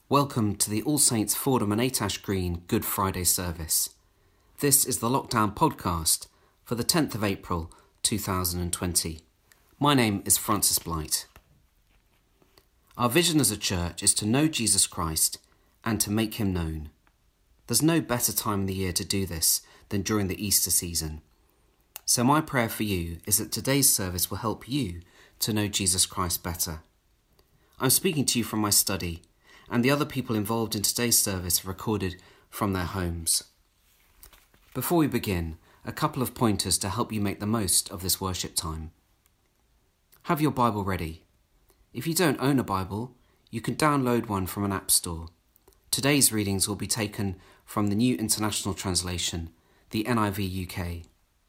Welcome to the All Saints Fordham and Atash Green Good Friday service. This is the Lockdown podcast for the 10th of April 2020. My name is Francis Blight. Our vision as a church is to know Jesus Christ and to make him known. There's no better time in the year to do this than during the Easter season. So my prayer for you is that today's service will help you to know Jesus Christ better. I'm speaking to you from my study, and the other people involved in today's service are recorded from their homes. Before we begin, a couple of pointers to help you make the most of this worship time. Have your Bible ready. If you don't own a Bible, you can download one from an app store. Today's readings will be taken from the New International Translation, the NIV UK.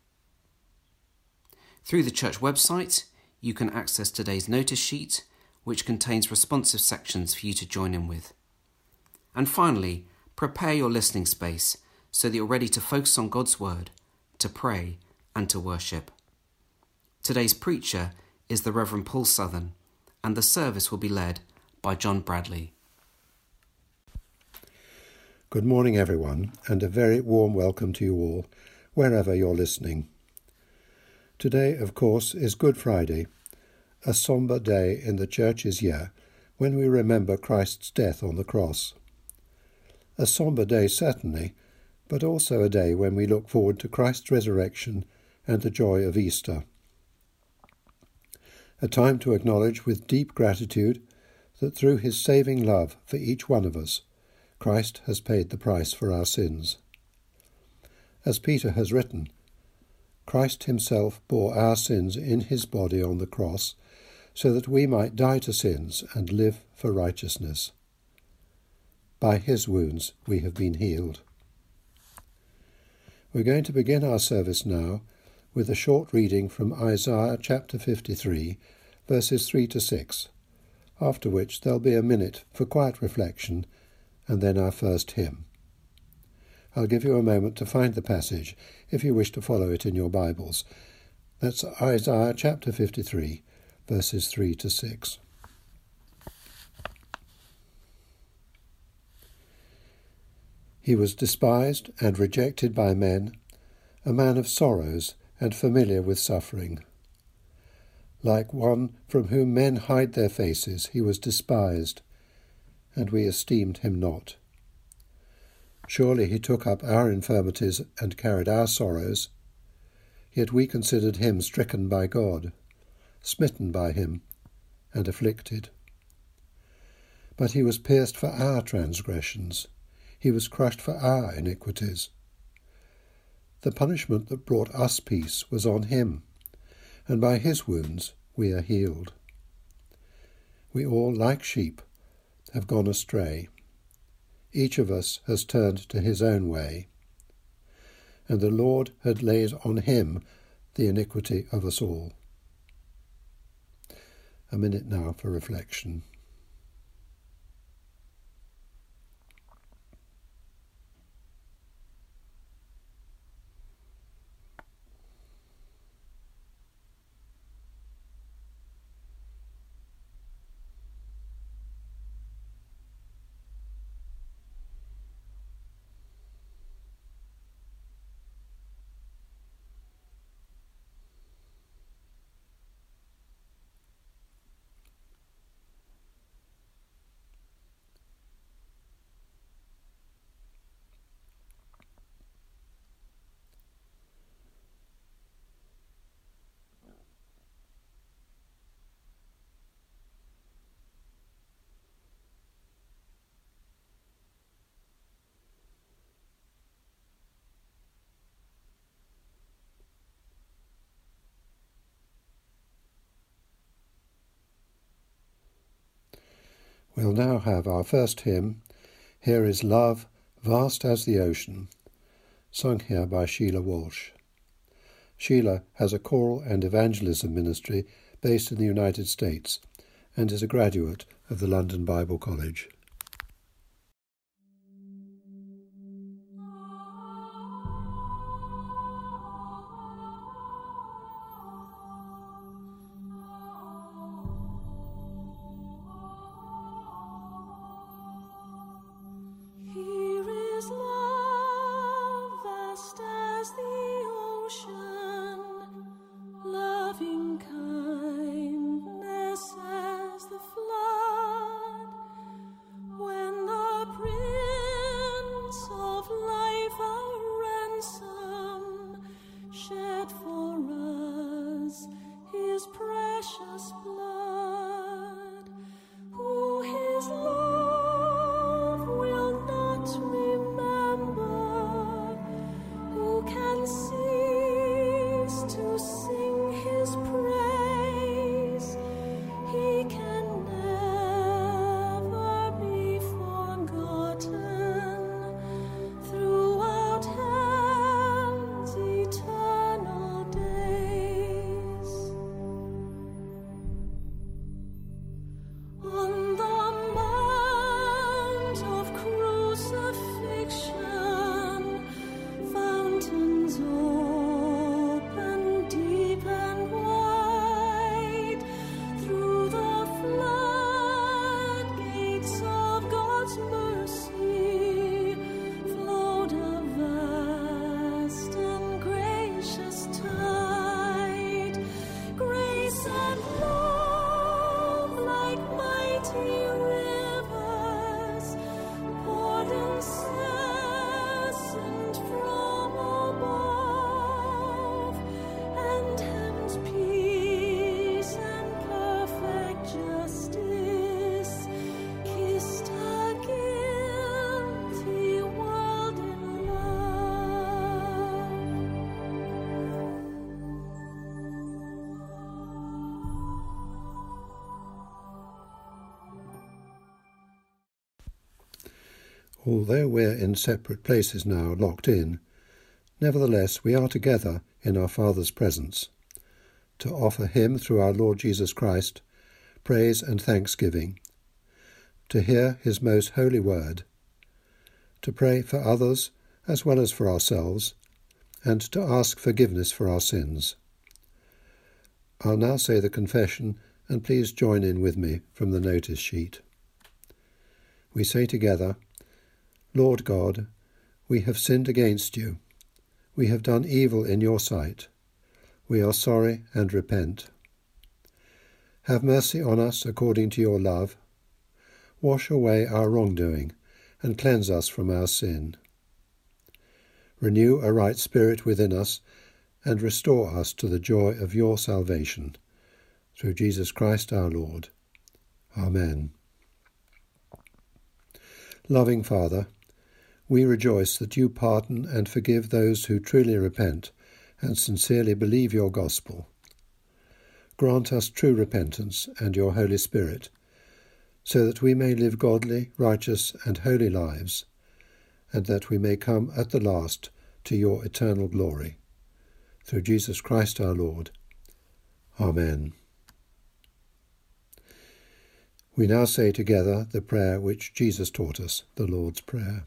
Through the church website, you can access today's notice sheet, which contains responsive sections for you to join in with. And finally, prepare your listening space so that you're ready to focus on God's word, to pray and to worship. Today's preacher is the Reverend Paul Southern, and the service will be led by John Bradley. Good morning, everyone, and a very warm welcome to you all, wherever you're listening. Today, of course, is Good Friday, a sombre day in the Church's year when we remember Christ's death on the cross. A sombre day, certainly, but also a day when we look forward to Christ's resurrection and the joy of Easter. A time to acknowledge with deep gratitude that through his saving love for each one of us, Christ has paid the price for our sins. As Peter has written, Christ himself bore our sins in his body on the cross, so that we might die to sins and live for righteousness. By his wounds we have been healed. We're going to begin our service now with a short reading from Isaiah chapter 53, verses 3 to 6, after which there'll be a minute for quiet reflection and then our first hymn. I'll give you a moment to find the passage if you wish to follow it in your Bibles. That's Isaiah chapter 53, verses 3 to 6. He was despised and rejected by men, a man of sorrows and familiar with suffering. Like one from whom men hide their faces, he was despised, and we esteemed him not. Surely he took up our infirmities and carried our sorrows, yet we considered him stricken by God, smitten by him, and afflicted. But he was pierced for our transgressions, he was crushed for our iniquities. The punishment that brought us peace was on him, and by his wounds we are healed. We all, like sheep, have gone astray. Each of us has turned to his own way, and the Lord had laid on him the iniquity of us all. A minute now for reflection. We'll now have our first hymn, Here is Love, Vast as the Ocean, sung here by Sheila Walsh. Sheila has a choral and evangelism ministry based in the United States and is a graduate of the London Bible College. Although we're in separate places now, locked in, nevertheless we are together in our Father's presence, to offer him, through our Lord Jesus Christ, praise and thanksgiving, to hear his most holy word, to pray for others as well as for ourselves, and to ask forgiveness for our sins. I'll now say the confession, and please join in with me from the notice sheet. We say together, Lord God, we have sinned against you. We have done evil in your sight. We are sorry and repent. Have mercy on us according to your love. Wash away our wrongdoing and cleanse us from our sin. Renew a right spirit within us and restore us to the joy of your salvation. Through Jesus Christ our Lord. Amen. Loving Father, we rejoice that you pardon and forgive those who truly repent and sincerely believe your gospel. Grant us true repentance and your Holy Spirit, so that we may live godly, righteous, and holy lives, and that we may come at the last to your eternal glory. Through Jesus Christ our Lord. Amen. We now say together the prayer which Jesus taught us, the Lord's Prayer.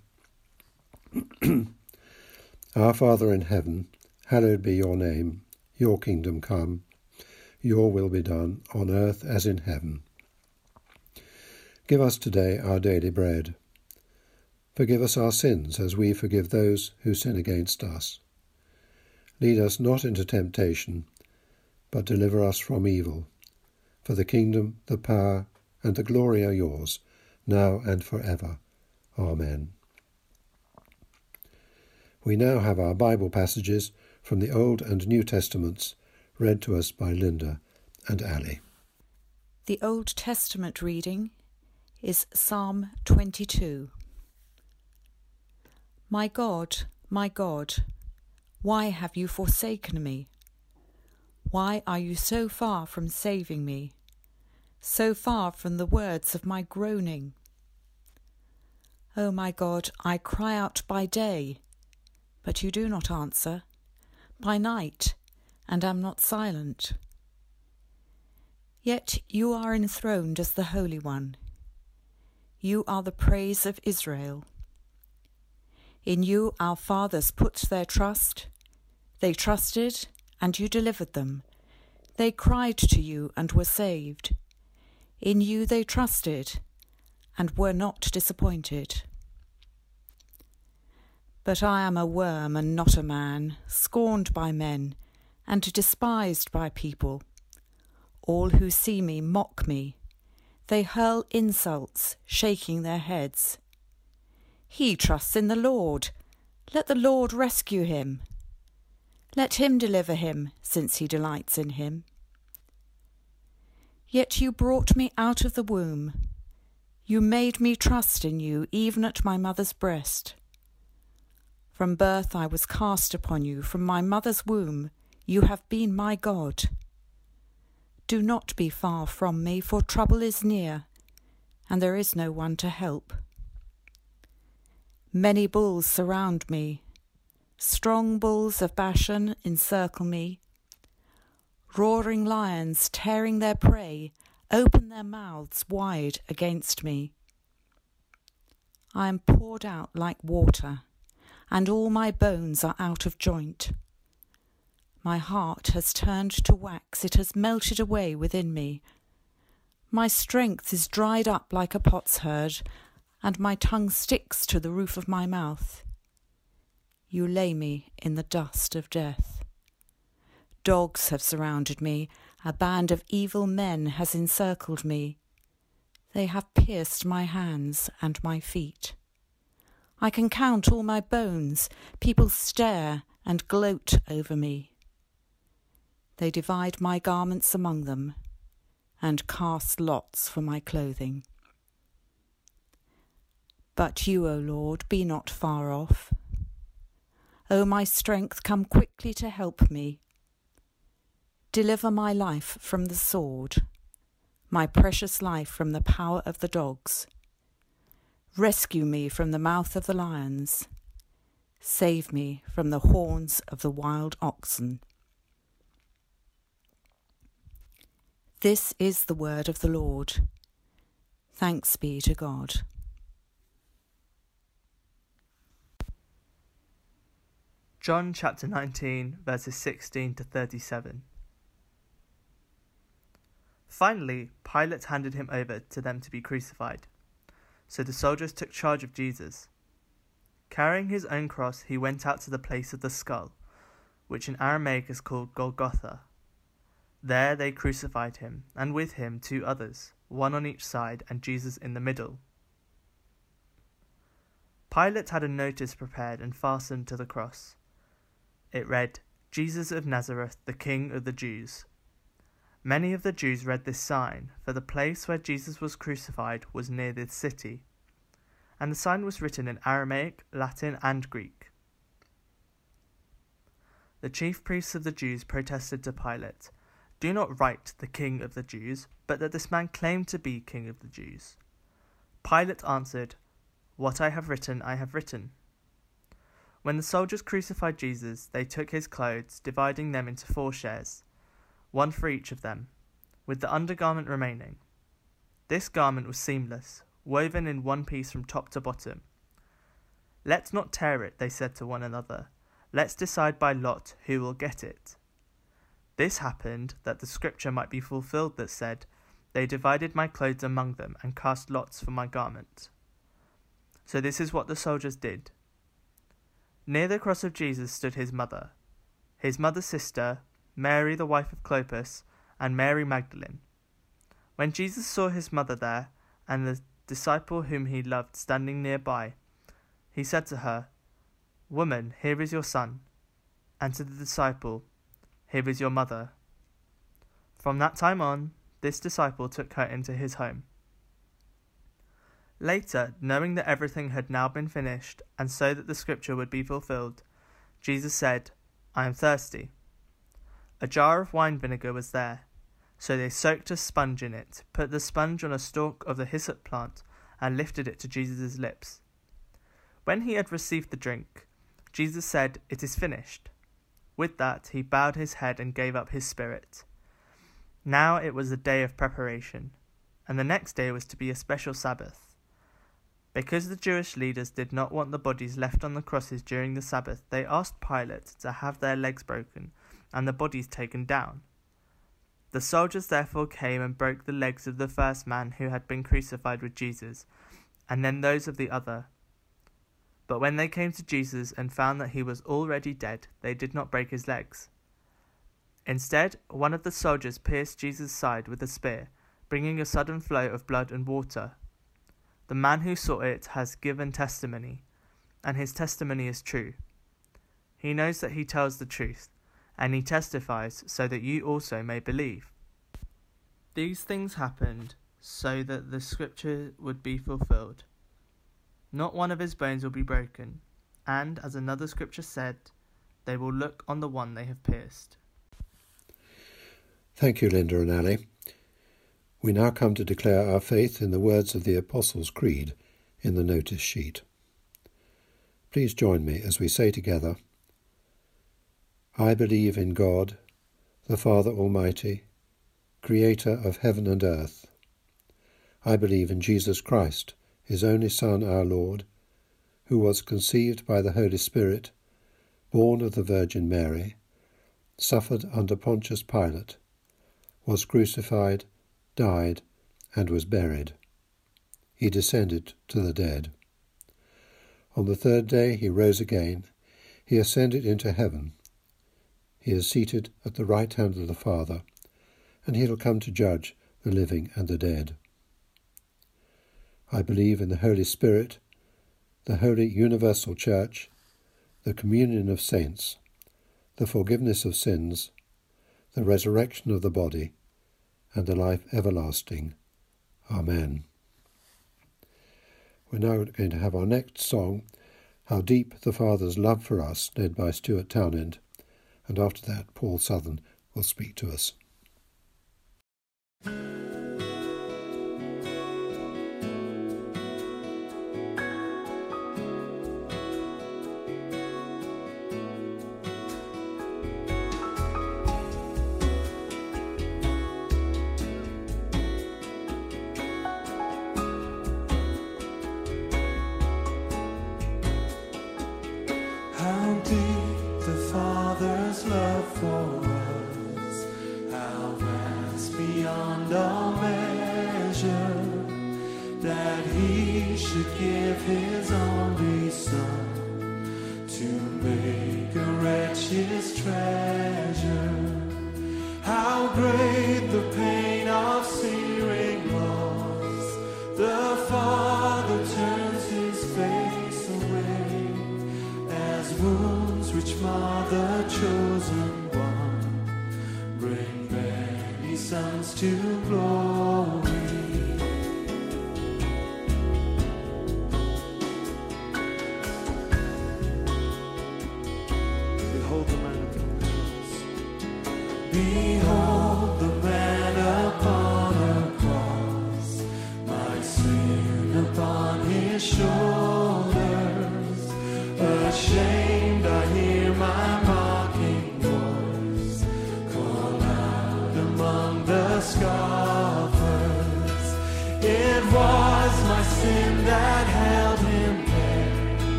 Our Father in heaven, hallowed be your name. Your kingdom come. Your will be done on earth as in heaven. Give us today our daily bread. Forgive us our sins as we forgive those who sin against us. Lead us not into temptation, but deliver us from evil. For the kingdom, the power, and the glory are yours, now and forever. Amen. We now have our Bible passages from the Old and New Testaments read to us by Linda and Ali. The Old Testament reading is Psalm 22. My God, why have you forsaken me? Why are you so far from saving me, so far from the words of my groaning? O my God, I cry out by day, but you do not answer, by night, and am not silent. Yet you are enthroned as the Holy One. You are the praise of Israel. In you our fathers put their trust. They trusted, and you delivered them. They cried to you and were saved. In you they trusted, and were not disappointed. But I am a worm and not a man, scorned by men, and despised by people. All who see me mock me. They hurl insults, shaking their heads. He trusts in the Lord. Let the Lord rescue him. Let him deliver him, since he delights in him. Yet you brought me out of the womb. You made me trust in you, even at my mother's breast. From birth I was cast upon you. From my mother's womb you have been my God. Do not be far from me, for trouble is near, and there is no one to help. Many bulls surround me. Strong bulls of Bashan encircle me. Roaring lions, tearing their prey, open their mouths wide against me. I am poured out like water, and all my bones are out of joint. My heart has turned to wax, it has melted away within me. My strength is dried up like a potsherd, and my tongue sticks to the roof of my mouth. You lay me in the dust of death. Dogs have surrounded me, a band of evil men has encircled me. They have pierced my hands and my feet. I can count all my bones. People stare and gloat over me. They divide my garments among them and cast lots for my clothing. But you, O Lord, be not far off. O my strength, come quickly to help me. Deliver my life from the sword, my precious life from the power of the dogs. Rescue me from the mouth of the lions. Save me from the horns of the wild oxen. This is the word of the Lord. Thanks be to God. John chapter 19, verses 16 to 37. Finally, Pilate handed him over to them to be crucified. So the soldiers took charge of Jesus. Carrying his own cross, he went out to the place of the skull, which in Aramaic is called Golgotha. There they crucified him, and with him 2 others, one on each side and Jesus in the middle. Pilate had a notice prepared and fastened to the cross. It read, "Jesus of Nazareth, the King of the Jews." Many of the Jews read this sign, for the place where Jesus was crucified was near this city, and the sign was written in Aramaic, Latin, and Greek. The chief priests of the Jews protested to Pilate, "Do not write the King of the Jews, but that this man claimed to be King of the Jews." Pilate answered, "What I have written, I have written." When the soldiers crucified Jesus, they took his clothes, dividing them into 4 shares, one for each of them, with the undergarment remaining. This garment was seamless, woven in one piece from top to bottom. "Let's not tear it," they said to one another. "Let's decide by lot who will get it." This happened that the scripture might be fulfilled that said, "They divided my clothes among them and cast lots for my garment." So this is what the soldiers did. Near the cross of Jesus stood his mother's sister, Mary the wife of Clopas, and Mary Magdalene. When Jesus saw his mother there, and the disciple whom he loved standing nearby, he said to her, "Woman, here is your son," and to the disciple, "Here is your mother." From that time on, this disciple took her into his home. Later, knowing that everything had now been finished, and so that the scripture would be fulfilled, Jesus said, "I am thirsty." A jar of wine vinegar was there, so they soaked a sponge in it, put the sponge on a stalk of the hyssop plant, and lifted it to Jesus' lips. When he had received the drink, Jesus said, "It is finished." With that, he bowed his head and gave up his spirit. Now it was a day of preparation, and the next day was to be a special Sabbath. Because the Jewish leaders did not want the bodies left on the crosses during the Sabbath, they asked Pilate to have their legs broken and the bodies taken down. The soldiers therefore came and broke the legs of the first man who had been crucified with Jesus, and then those of the other. But when they came to Jesus and found that he was already dead, they did not break his legs. Instead, one of the soldiers pierced Jesus' side with a spear, bringing a sudden flow of blood and water. The man who saw it has given testimony, and his testimony is true. He knows that he tells the truth, and he testifies so that you also may believe. These things happened so that the scripture would be fulfilled. Not one of his bones will be broken, and, as another scripture said, they will look on the one they have pierced. Thank you, Linda and Ali. We now come to declare our faith in the words of the Apostles' Creed in the notice sheet. Please join me as we say together, I believe in God, the Father Almighty, Creator of heaven and earth. I believe in Jesus Christ, his only Son, our Lord, who was conceived by the Holy Spirit, born of the Virgin Mary, suffered under Pontius Pilate, was crucified, died, and was buried. He descended to the dead. On the 3rd day he rose again. He ascended into heaven. He is seated at the right hand of the Father, and he will come to judge the living and the dead. I believe in the Holy Spirit, the Holy Universal Church, the communion of saints, the forgiveness of sins, the resurrection of the body, and the life everlasting. Amen. We're now going to have our next song, How Deep the Father's Love for Us, led by Stuart Townend, and after that Paul Southern will speak to us. he should give his only Son to make a wretch his treasure. How great the pain of searing loss! The Father turns his face away as wounds which mar the chosen one bring many sons to glory. Behold the man upon the cross. Behold the man upon a cross, my sin upon his shoulders. Ashamed I hear my mocking voice call out among the scoffers. It was my sin that held him there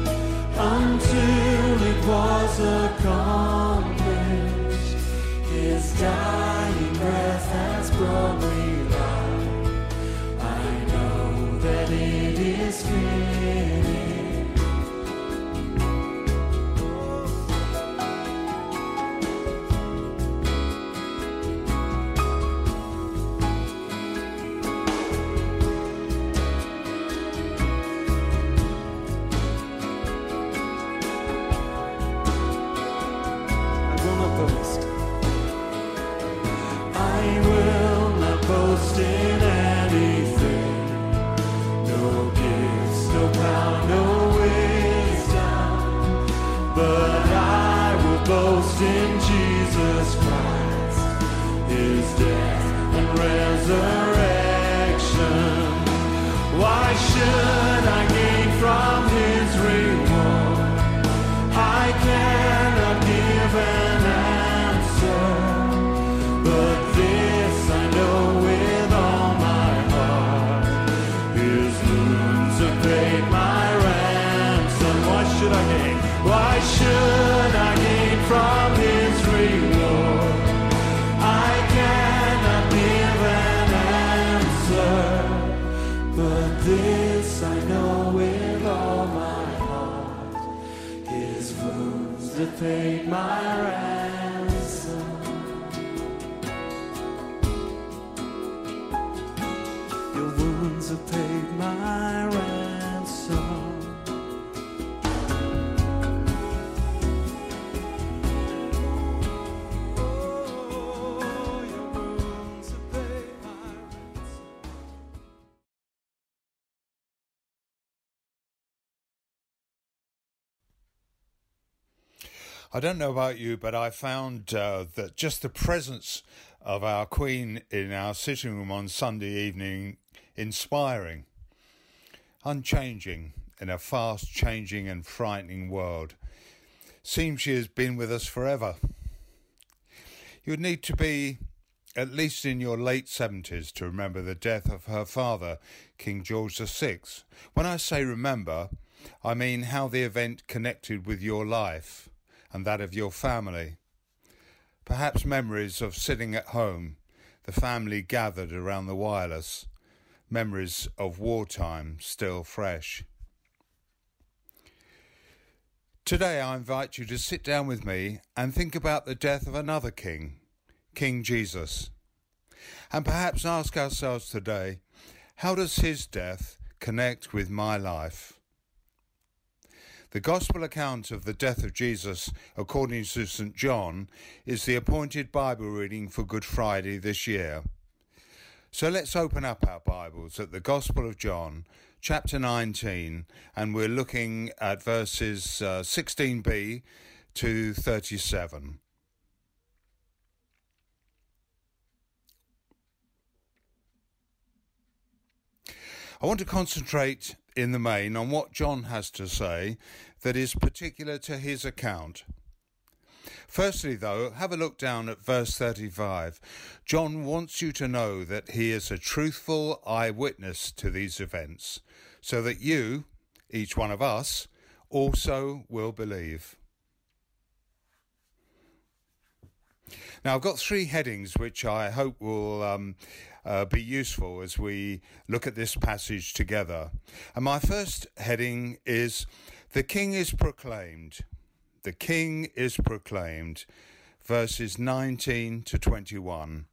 until it was accomplished. His dying breath has brought me life. I know that it is finished. In Jesus Christ, his death and resurrection. Why should I gain from his reward? I cannot give an answer, but this I know with all my heart: his wounds have paid my ransom. Why should I gain? Why should I gain from his reward? I cannot give an answer, but this I know with all my heart: his wounds that paid my ransom. Your wounds have paid my ransom. I don't know about you, but I found that just the presence of our Queen in our sitting room on Sunday evening inspiring, unchanging in a fast-changing and frightening world. Seems she has been with us forever. You would need to be at least in your late 70s to remember the death of her father, King George VI. When I say remember, I mean how the event connected with your life and that of your family. Perhaps memories of sitting at home, the family gathered around the wireless, memories of wartime still fresh. Today I invite you to sit down with me and think about the death of another king, King Jesus, and perhaps ask ourselves today, how does his death connect with my life? The Gospel account of the death of Jesus, according to St. John, is the appointed Bible reading for Good Friday this year. So let's open up our Bibles at the Gospel of John, chapter 19, and we're looking at verses 16b to 37. I want to concentrate in the main on what John has to say that is particular to his account. Firstly, though, have a look down at verse 35. John wants you to know that he is a truthful eyewitness to these events, so that you, each one of us, also will believe. Now, I've got three headings which I hope will be useful as we look at this passage together. And my first heading is The King is Proclaimed. The King is Proclaimed, verses 19 to 21.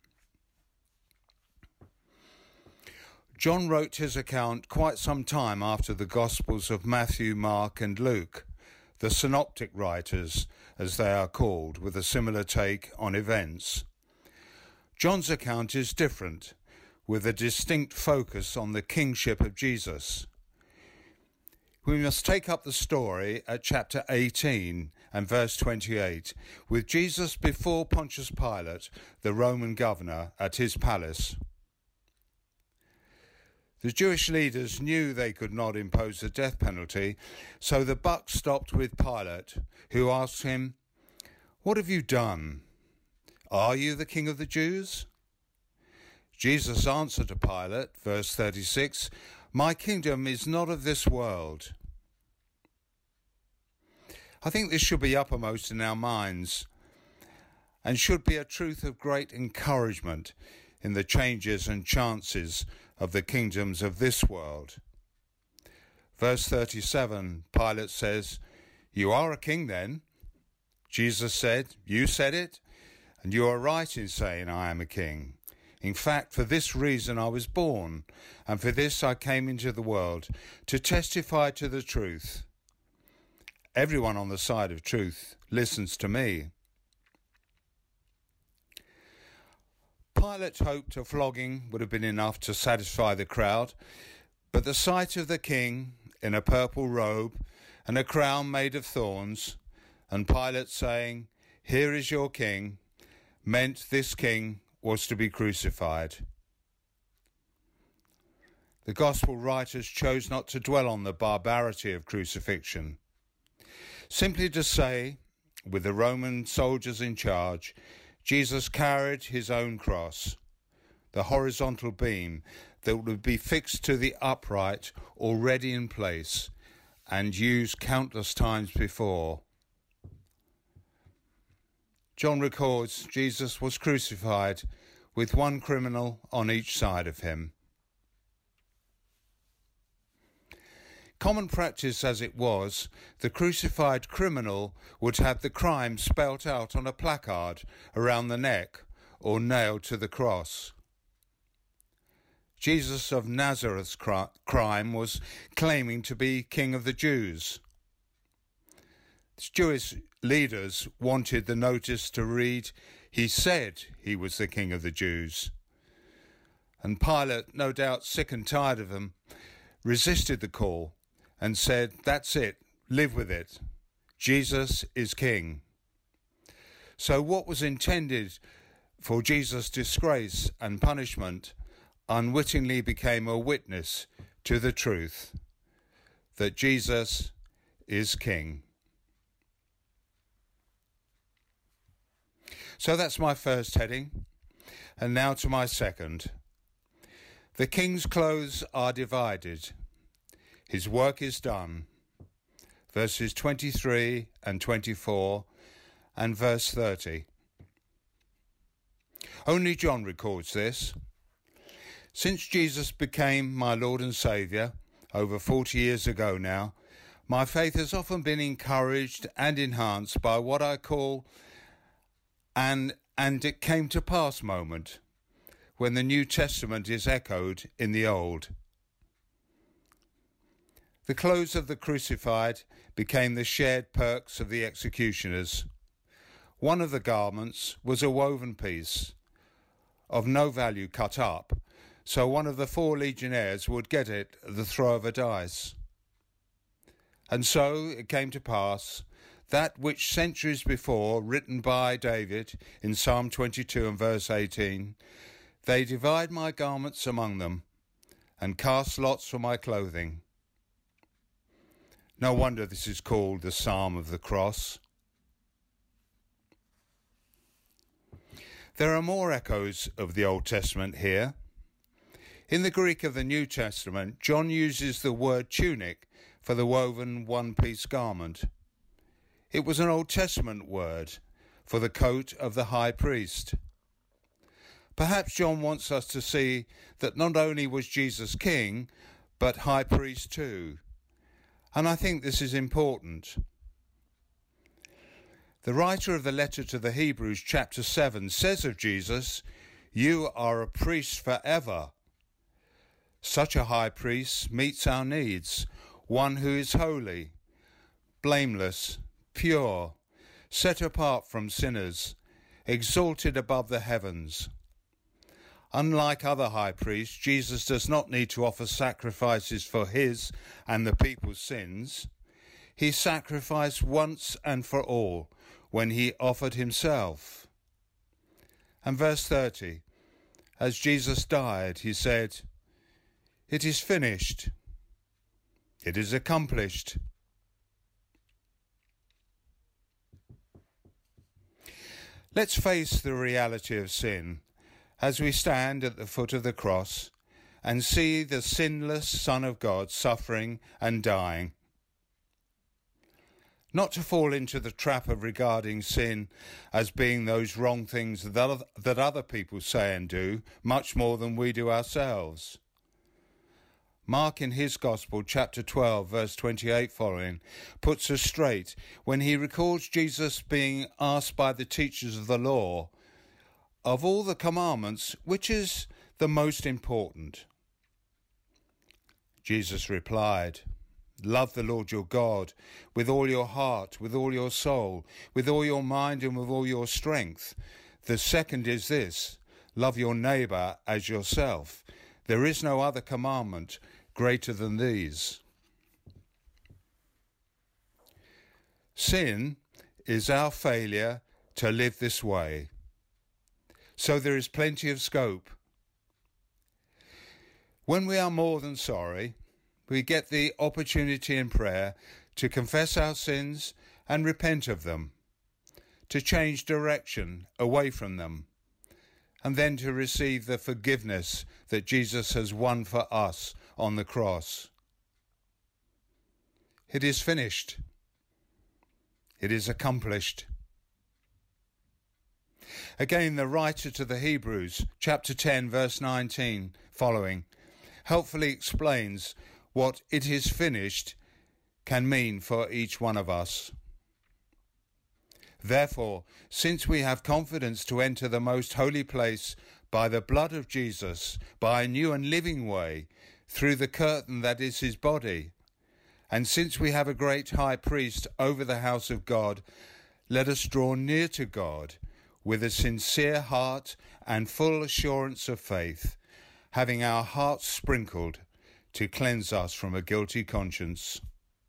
John wrote his account quite some time after the Gospels of Matthew, Mark and Luke, the synoptic writers, as they are called, with a similar take on events. John's account is different, with a distinct focus on the kingship of Jesus. We must take up the story at chapter 18 and verse 28, with Jesus before Pontius Pilate, the Roman governor, at his palace. The Jewish leaders knew they could not impose the death penalty, so the buck stopped with Pilate, who asked him, "What have you done? Are you the king of the Jews?" Jesus answered to Pilate, verse 36, "My kingdom is not of this world." I think this should be uppermost in our minds and should be a truth of great encouragement in the changes and chances of the kingdoms of this world. Verse 37, Pilate says, "You are a king then?" Jesus said, "You said it, and you are right in saying I am a king. In fact, for this reason I was born, and for this I came into the world, to testify to the truth. Everyone on the side of truth listens to me." Pilate hoped a flogging would have been enough to satisfy the crowd, but the sight of the king in a purple robe and a crown made of thorns, and Pilate saying, "Here is your king," meant this king was to be crucified. The gospel writers chose not to dwell on the barbarity of crucifixion, simply to say, with the Roman soldiers in charge, Jesus carried his own cross, the horizontal beam that would be fixed to the upright already in place and used countless times before. John records Jesus was crucified with one criminal on each side of him. Common practice as it was, the crucified criminal would have the crime spelt out on a placard around the neck or nailed to the cross. Jesus of Nazareth's crime was claiming to be King of the Jews. The Jewish leaders wanted the notice to read, "He said he was the King of the Jews." And Pilate, no doubt sick and tired of them, resisted the call and said, "That's it, live with it. Jesus is king." So what was intended for Jesus' disgrace and punishment unwittingly became a witness to the truth that Jesus is king. So that's my first heading, and now to my second. The king's clothes are divided. His work is done. Verses 23 and 24 and verse 30. Only John records this. Since Jesus became my Lord and Saviour, over 40 years ago now, my faith has often been encouraged and enhanced by what I call an "and it came to pass" moment, when the New Testament is echoed in the Old. The clothes of the crucified became the shared perks of the executioners. One of the garments was a woven piece of no value cut up, so one of the 4 legionnaires would get it at the throw of a dice. And so it came to pass that which centuries before, written by David in Psalm 22 and verse 18, "They divide my garments among them and cast lots for my clothing." No wonder this is called the Psalm of the Cross. There are more echoes of the Old Testament here. In the Greek of the New Testament, John uses the word tunic for the woven one-piece garment. It was an Old Testament word for the coat of the high priest. Perhaps John wants us to see that not only was Jesus king, but high priest too. And I think this is important. The writer of the letter to the Hebrews, chapter 7, says of Jesus, "You are a priest forever." Such a high priest meets our needs, one who is holy, blameless, pure, set apart from sinners, exalted above the heavens. Unlike other high priests, Jesus does not need to offer sacrifices for his and the people's sins. He sacrificed once and for all when he offered himself. And verse 30, as Jesus died, he said, "It is finished. It is accomplished." Let's face the reality of sin as we stand at the foot of the cross and see the sinless Son of God suffering and dying. Not to fall into the trap of regarding sin as being those wrong things that other people say and do, much more than we do ourselves. Mark in his Gospel, chapter 12, verse 28 following, puts us straight when he records Jesus being asked by the teachers of the law, "Of all the commandments, which is the most important?" Jesus replied, "Love the Lord your God with all your heart, with all your soul, with all your mind and with all your strength. The second is this, love your neighbour as yourself. There is no other commandment greater than these." Sin is our failure to live this way. So there is plenty of scope. When we are more than sorry, we get the opportunity in prayer to confess our sins and repent of them, to change direction away from them, and then to receive the forgiveness that Jesus has won for us on the cross. It is finished. It is accomplished. Again, the writer to the Hebrews, chapter 10, verse 19 following, helpfully explains what "it is finished" can mean for each one of us. Therefore, since we have confidence to enter the most holy place by the blood of Jesus, by a new and living way, through the curtain that is his body, and since we have a great high priest over the house of God, let us draw near to God with a sincere heart and full assurance of faith, having our hearts sprinkled to cleanse us from a guilty conscience.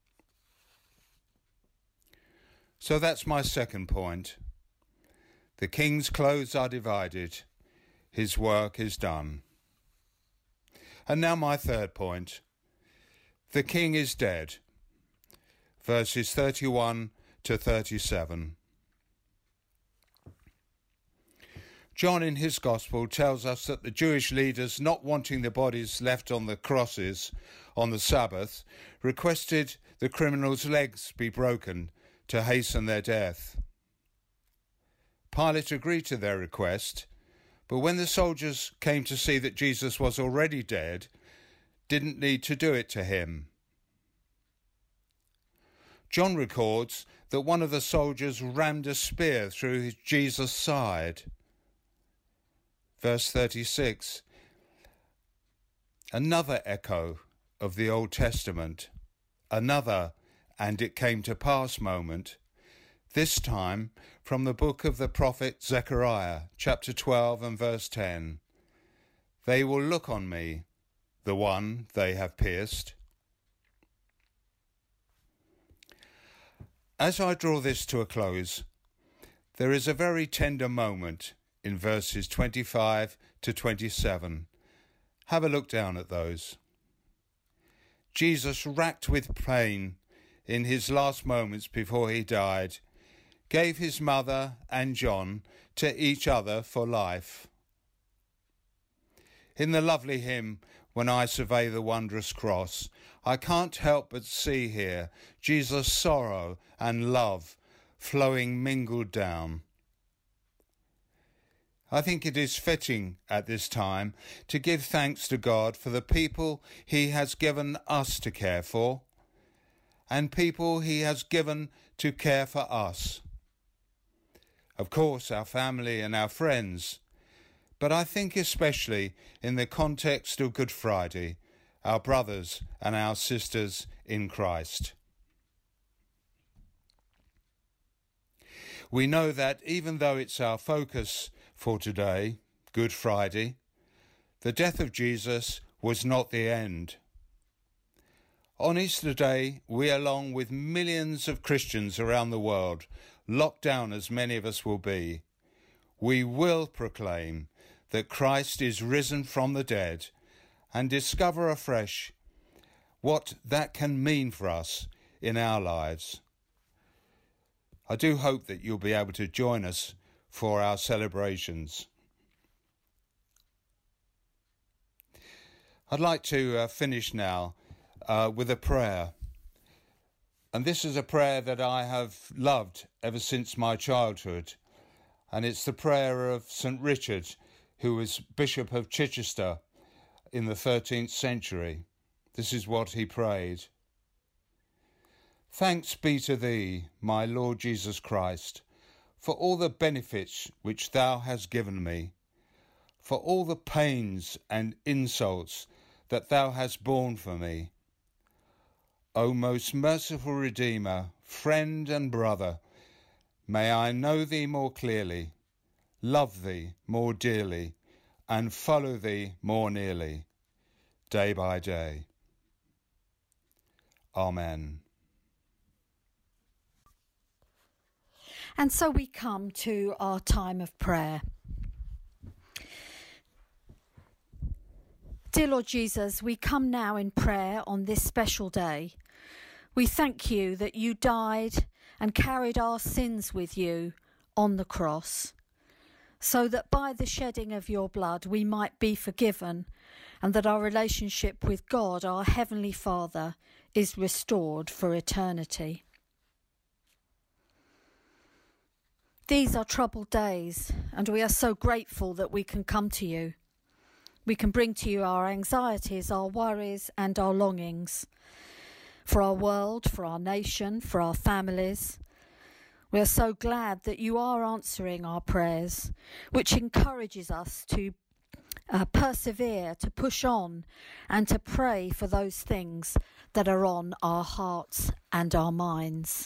So that's my second point. The king's clothes are divided. His work is done. And now my third point. The king is dead. Verses 31 to 37. John in his Gospel tells us that the Jewish leaders, not wanting the bodies left on the crosses on the Sabbath, requested the criminals' legs be broken to hasten their death. Pilate agreed to their request, but when the soldiers came to see that Jesus was already dead, didn't need to do it to him. John records that one of the soldiers rammed a spear through Jesus' side. Verse 36, another echo of the Old Testament, another "and it came to pass" moment, this time from the book of the prophet Zechariah, chapter 12 and verse 10. They will look on me, the one they have pierced. As I draw this to a close, there is a very tender moment in verses 25 to 27. Have a look down at those. Jesus, racked with pain in his last moments before he died, gave his mother and John to each other for life. In the lovely hymn, "When I Survey the Wondrous Cross," I can't help but see here Jesus' sorrow and love flowing mingled down. I think it is fitting at this time to give thanks to God for the people he has given us to care for and people he has given to care for us. Of course, our family and our friends, but I think especially in the context of Good Friday, our brothers and our sisters in Christ. We know that even though it's our focus for today, Good Friday, the death of Jesus was not the end. On Easter Day, we, along with millions of Christians around the world, locked down as many of us will be, we will proclaim that Christ is risen from the dead and discover afresh what that can mean for us in our lives. I do hope that you'll be able to join us for our celebrations. I'd like to finish now with a prayer. And this is a prayer that I have loved ever since my childhood. And it's the prayer of St. Richard, who was Bishop of Chichester in the 13th century. This is what he prayed. Thanks be to thee, my Lord Jesus Christ, for all the benefits which thou hast given me, for all the pains and insults that thou hast borne for me. O most merciful Redeemer, friend and brother, may I know thee more clearly, love thee more dearly, and follow thee more nearly, day by day. Amen. And so we come to our time of prayer. Dear Lord Jesus, we come now in prayer on this special day. We thank you that you died and carried our sins with you on the cross, so that by the shedding of your blood we might be forgiven, and that our relationship with God, our Heavenly Father, is restored for eternity. These are troubled days, and we are so grateful that we can come to you. We can bring to you our anxieties, our worries, and our longings for our world, for our nation, for our families. We are so glad that you are answering our prayers, which encourages us to persevere, to push on, and to pray for those things that are on our hearts and our minds.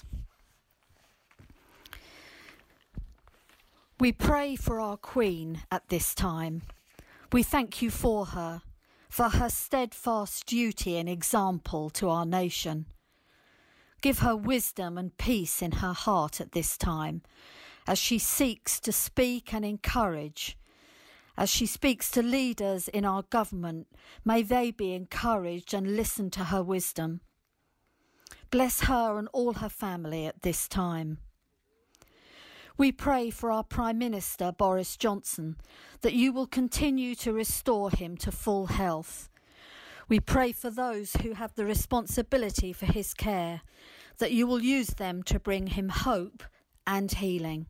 We pray for our Queen at this time. We thank you for her steadfast duty and example to our nation. Give her wisdom and peace in her heart at this time, as she seeks to speak and encourage. As she speaks to leaders in our government, may they be encouraged and listen to her wisdom. Bless her and all her family at this time. We pray for our Prime Minister, Boris Johnson, that you will continue to restore him to full health. We pray for those who have the responsibility for his care, that you will use them to bring him hope and healing.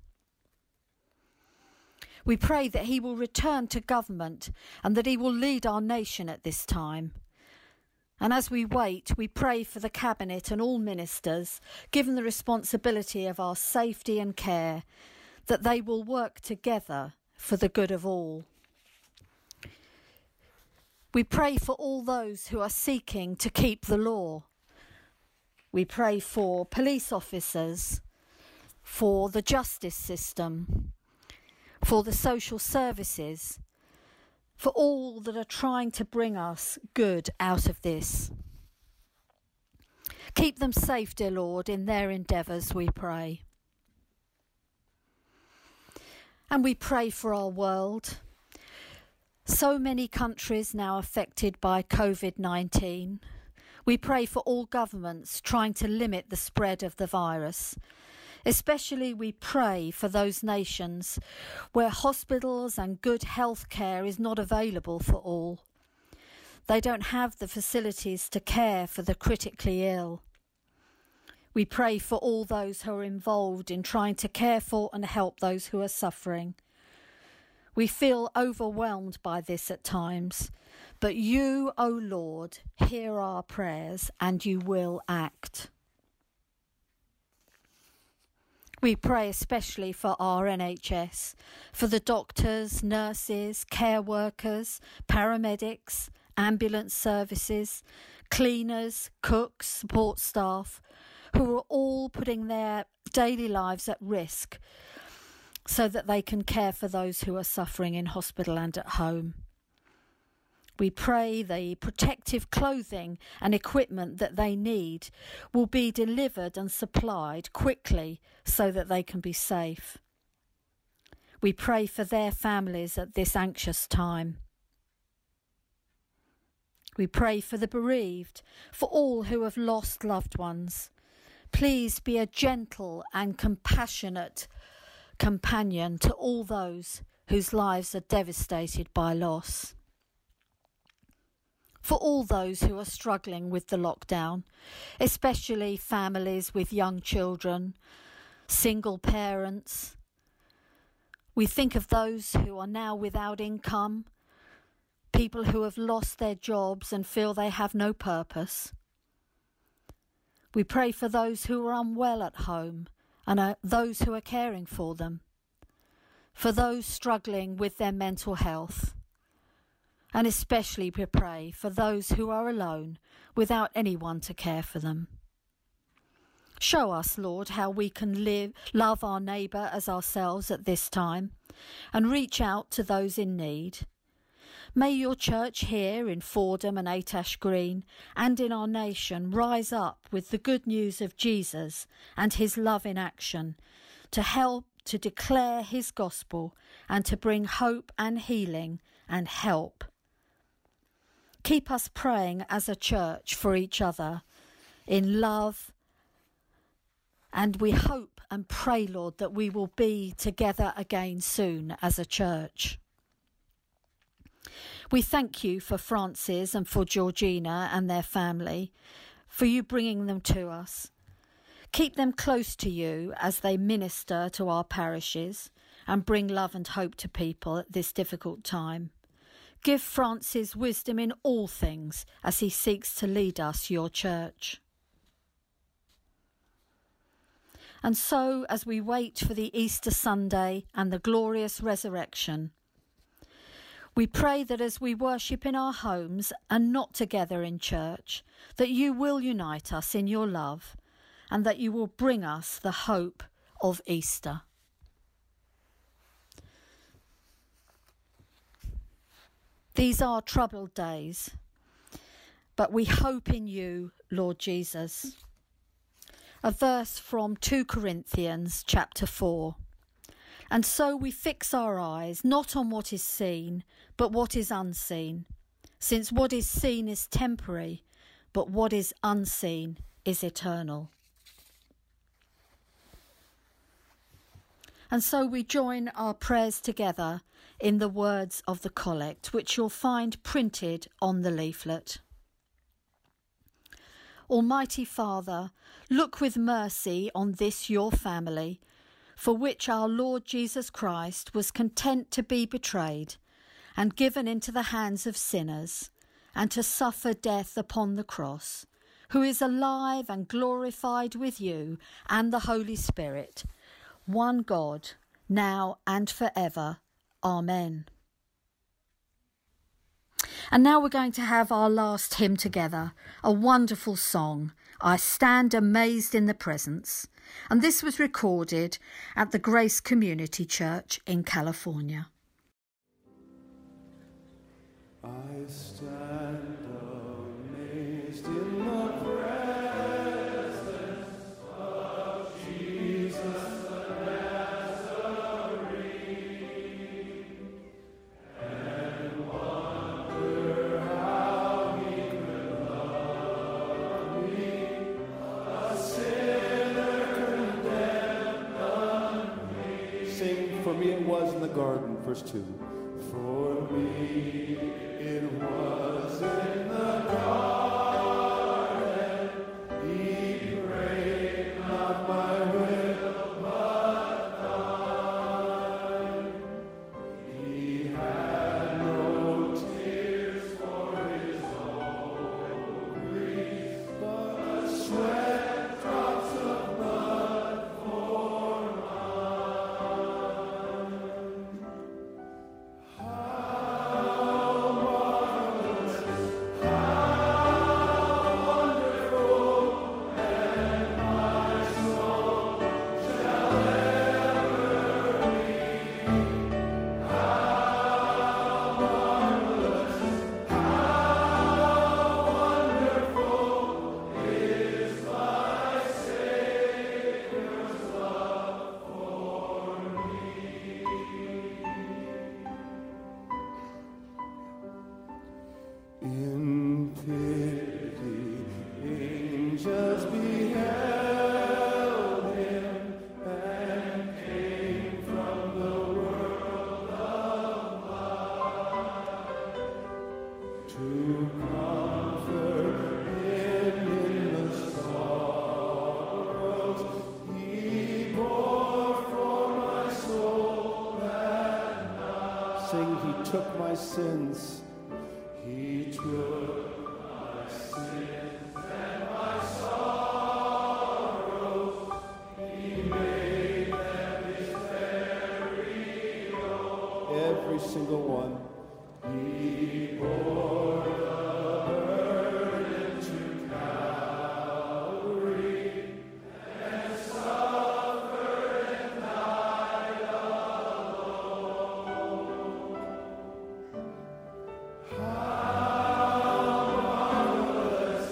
We pray that he will return to government and that he will lead our nation at this time. And as we wait, we pray for the Cabinet and all ministers, given the responsibility of our safety and care, that they will work together for the good of all. We pray for all those who are seeking to keep the law. We pray for police officers, for the justice system, for the social services, for all that are trying to bring us good out of this. Keep them safe, dear Lord, in their endeavours, we pray. And we pray for our world. So many countries now affected by COVID-19. We pray for all governments trying to limit the spread of the virus. Especially we pray for those nations where hospitals and good health care is not available for all. They don't have the facilities to care for the critically ill. We pray for all those who are involved in trying to care for and help those who are suffering. We feel overwhelmed by this at times, but you, O Lord, hear our prayers and you will act. We pray especially for our NHS, for the doctors, nurses, care workers, paramedics, ambulance services, cleaners, cooks, support staff, who are all putting their daily lives at risk so that they can care for those who are suffering in hospital and at home. We pray the protective clothing and equipment that they need will be delivered and supplied quickly so that they can be safe. We pray for their families at this anxious time. We pray for the bereaved, for all who have lost loved ones. Please be a gentle and compassionate companion to all those whose lives are devastated by loss. For all those who are struggling with the lockdown, especially families with young children, single parents. We think of those who are now without income, people who have lost their jobs and feel they have no purpose. We pray for those who are unwell at home and those who are caring for them, for those struggling with their mental health. And especially we pray for those who are alone without anyone to care for them. Show us, Lord, how we can love our neighbour as ourselves at this time and reach out to those in need. May your church here in Fordham and 8 Ash Green and in our nation rise up with the good news of Jesus and his love in action to help to declare his gospel and to bring hope and healing and help. Keep us praying as a church for each other in love, and we hope and pray, Lord, that we will be together again soon as a church. We thank you for Francis and for Georgina and their family, for you bringing them to us. Keep them close to you as they minister to our parishes and bring love and hope to people at this difficult time. Give Francis wisdom in all things as he seeks to lead us, your church. And so, as we wait for the Easter Sunday and the glorious resurrection, we pray that as we worship in our homes and not together in church, that you will unite us in your love and that you will bring us the hope of Easter. These are troubled days, but we hope in you, Lord Jesus. A verse from 2 Corinthians chapter 4. And so we fix our eyes not on what is seen, but what is unseen, since what is seen is temporary, but what is unseen is eternal. And so we join our prayers together in the words of the collect, which you'll find printed on the leaflet. Almighty Father, look with mercy on this your family, for which our Lord Jesus Christ was content to be betrayed and given into the hands of sinners, and to suffer death upon the cross, who is alive and glorified with you and the Holy Spirit, one God, now and forever. Amen. And now we're going to have our last hymn together, a wonderful song, I Stand Amazed in the Presence. And this was recorded at the Grace Community Church in California. I stand amazed in the presence of Jesus the Nazarene, and wonder how he could love me, a sinner condemned unmade. Sing, for me it was in the garden, verse 2. For me it was in the garden, he prayed, not my will, but thine. He my sins. He took my sins and my sorrows. He made them his very own. Every single one. He bore the burden to Calvary and suffered and died alone. How marvelous,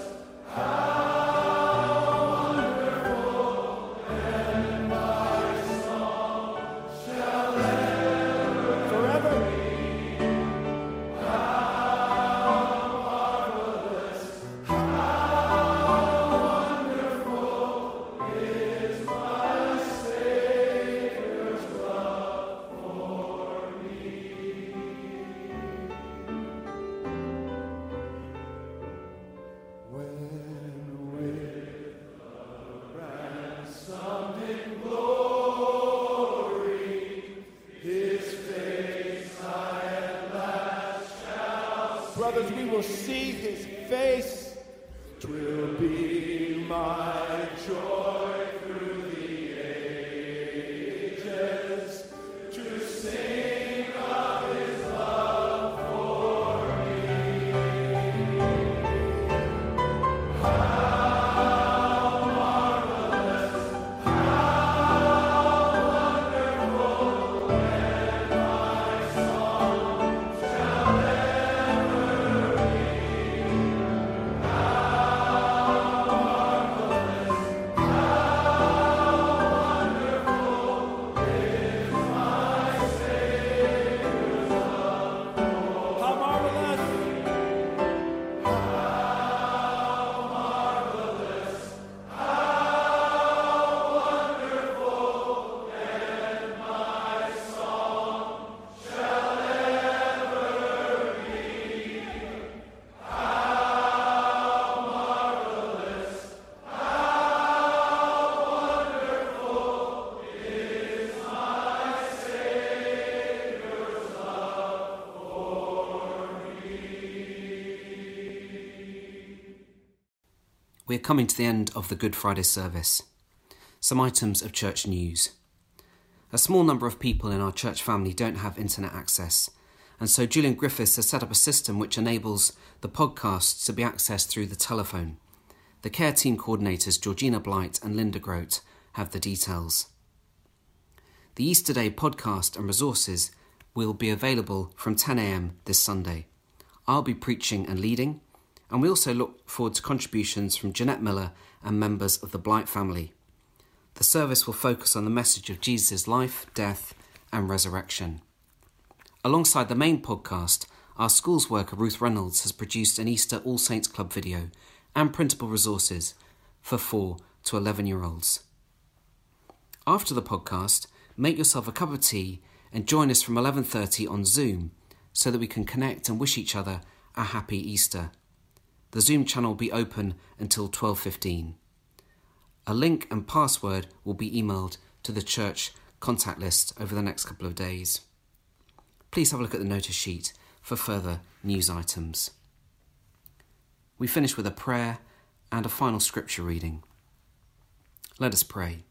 how wonderful, and my song shall ever forever. Brothers, we will see his face. 'Twill be my joy through the ages to sing of his love for me. How marvelous, how wonderful, and my song shall We are coming to the end of the Good Friday service. Some items of church news. A small number of people in our church family don't have internet access, and so Julian Griffiths has set up a system which enables the podcasts to be accessed through the telephone. The care team coordinators Georgina Blight and Linda Grote have the details. The Easter Day podcast and resources will be available from 10 a.m. this Sunday. I'll be preaching and leading, and we also look forward to contributions from Jeanette Miller and members of the Blight family. The service will focus on the message of Jesus' life, death and resurrection. Alongside the main podcast, our schools worker Ruth Reynolds has produced an Easter All Saints Club video and printable resources for 4 to 11-year-olds. After the podcast, make yourself a cup of tea and join us from 11:30 on Zoom so that we can connect and wish each other a happy Easter. The Zoom channel will be open until 12:15. A link and password will be emailed to the church contact list over the next couple of days. Please have a look at the notice sheet for further news items. We finish with a prayer and a final scripture reading. Let us pray.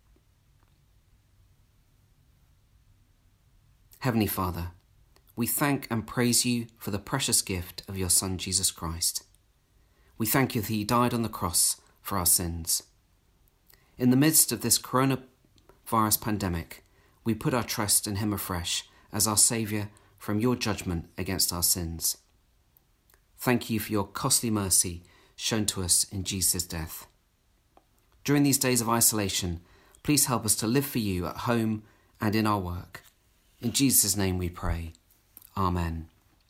Heavenly Father, we thank and praise you for the precious gift of your Son, Jesus Christ. We thank you that he died on the cross for our sins. In the midst of this coronavirus pandemic, we put our trust in him afresh as our Saviour from your judgment against our sins. Thank you for your costly mercy shown to us in Jesus' death. During these days of isolation, please help us to live for you at home and in our work. In Jesus' name we pray. Amen.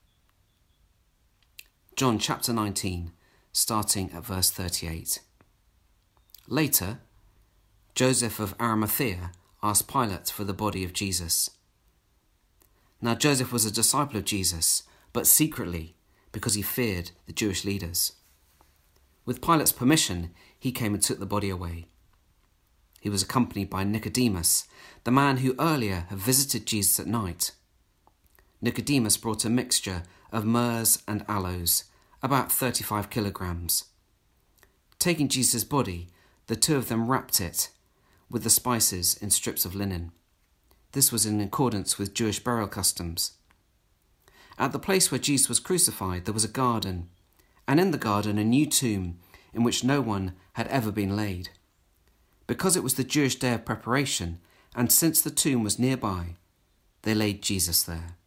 John chapter 19, starting at verse 38. Later, Joseph of Arimathea asked Pilate for the body of Jesus. Now Joseph was a disciple of Jesus, but secretly, because he feared the Jewish leaders. With Pilate's permission, he came and took the body away. He was accompanied by Nicodemus, the man who earlier had visited Jesus at night. Nicodemus brought a mixture of myrrhs and aloes, about 35 kilograms. Taking Jesus' body, the two of them wrapped it with the spices in strips of linen. This was in accordance with Jewish burial customs. At the place where Jesus was crucified, there was a garden, and in the garden a new tomb in which no one had ever been laid. Because it was the Jewish day of preparation, and since the tomb was nearby, they laid Jesus there.